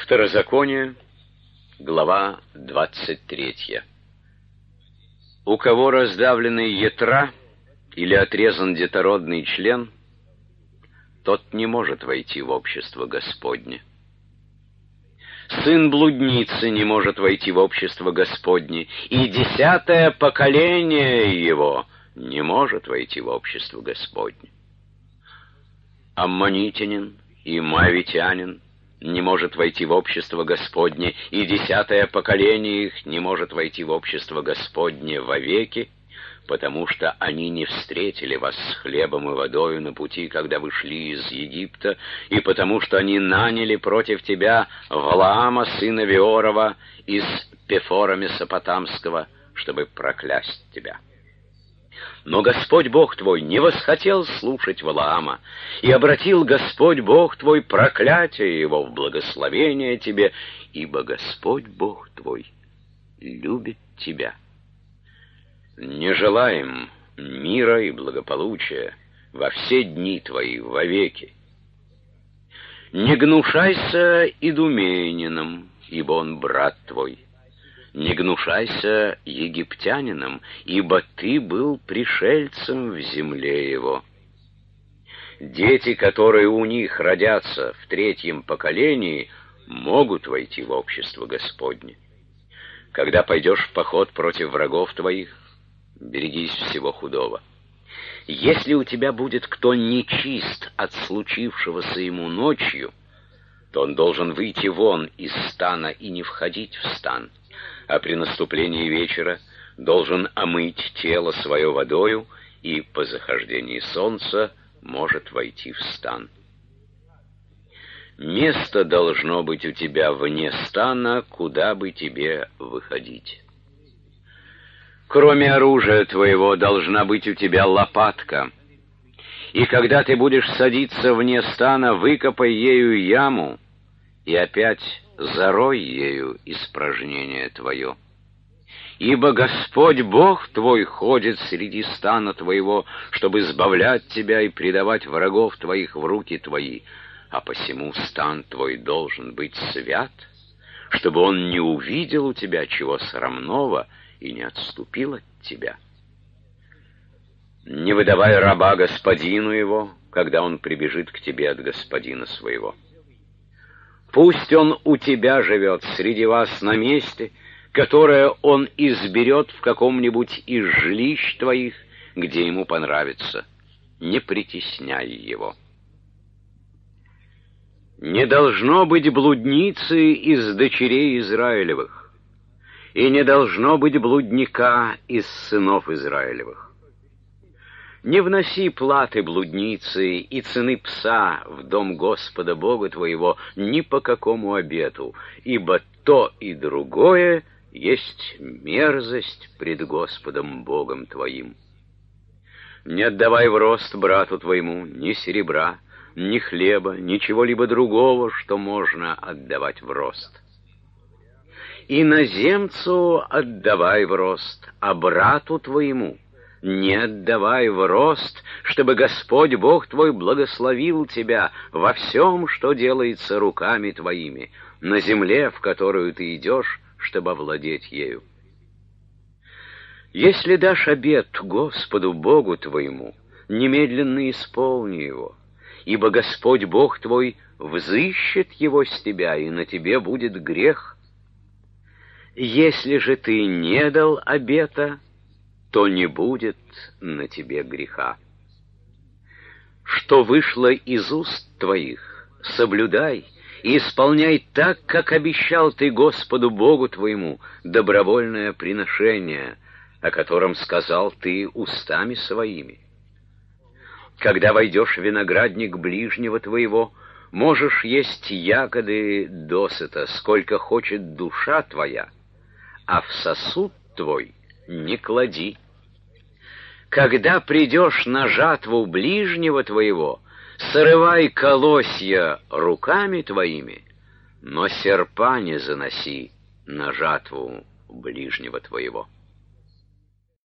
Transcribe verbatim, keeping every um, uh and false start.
Второзаконие, глава двадцать третья. У кого раздавлены ятра или отрезан детородный член, тот не может войти в общество Господне. Сын блудницы не может войти в общество Господне, и десятое поколение его не может войти в общество Господне. Аммонитянин и моавитянин не может войти в общество Господне, и десятое поколение их не может войти в общество Господне вовеки, потому что они не встретили вас с хлебом и водою на пути, когда вы шли из Египта, и потому что они наняли против тебя Валаама, сына Веорова, из Пефора Месопотамского, чтобы проклясть тебя. Но Господь Бог твой не восхотел слушать Валаама, и обратил Господь Бог твой проклятие его в благословение тебе, ибо Господь Бог твой любит тебя. Не желаем мира и благополучия во все дни твои вовеки. Не гнушайся идумеянином, ибо он брат твой. Не гнушайся египтянином, ибо ты был пришельцем в земле его. Дети, которые у них родятся в третьем поколении, могут войти в общество Господне. Когда пойдешь в поход против врагов твоих, берегись всего худого. Если у тебя будет кто нечист от случившегося ему ночью, то он должен выйти вон из стана и не входить в стан, а при наступлении вечера должен омыть тело свое водою и по захождении солнца может войти в стан. Место должно быть у тебя вне стана, куда бы тебе выходить. Кроме оружия твоего должна быть у тебя лопатка, и когда ты будешь садиться вне стана, выкопай ею яму, и опять зарой ею испражнение твое. Ибо Господь Бог твой ходит среди стана твоего, чтобы избавлять тебя и предавать врагов твоих в руки твои, а посему стан твой должен быть свят, чтобы он не увидел у тебя чего срамного и не отступил от тебя. Не выдавай раба господину его, когда он прибежит к тебе от господина своего. Пусть он у тебя живет среди вас на месте, которое он изберет в каком-нибудь из жилищ твоих, где ему понравится. Не притесняй его. Не должно быть блудницы из дочерей Израилевых, и не должно быть блудника из сынов Израилевых. Не вноси платы блудницы и цены пса в дом Господа Бога твоего ни по какому обету, ибо то и другое есть мерзость пред Господом Богом твоим. Не отдавай в рост брату твоему ни серебра, ни хлеба, ничего-либо другого, что можно отдавать в рост. Иноземцу отдавай в рост, а брату твоему не отдавай в рост, чтобы Господь Бог твой благословил тебя во всем, что делается руками твоими, на земле, в которую ты идешь, чтобы овладеть ею. Если дашь обет Господу Богу твоему, немедленно исполни его, ибо Господь Бог твой взыщет его с тебя, и на тебе будет грех. Если же ты не дал обета, то не будет на тебе греха. Что вышло из уст твоих, соблюдай и исполняй так, как обещал ты Господу Богу твоему добровольное приношение, о котором сказал ты устами своими. Когда войдешь в виноградник ближнего твоего, можешь есть ягоды досыта, сколько хочет душа твоя, а в сосуд твой не клади. Когда придешь на жатву ближнего твоего, срывай колосья руками твоими, но серпа не заноси на жатву ближнего твоего.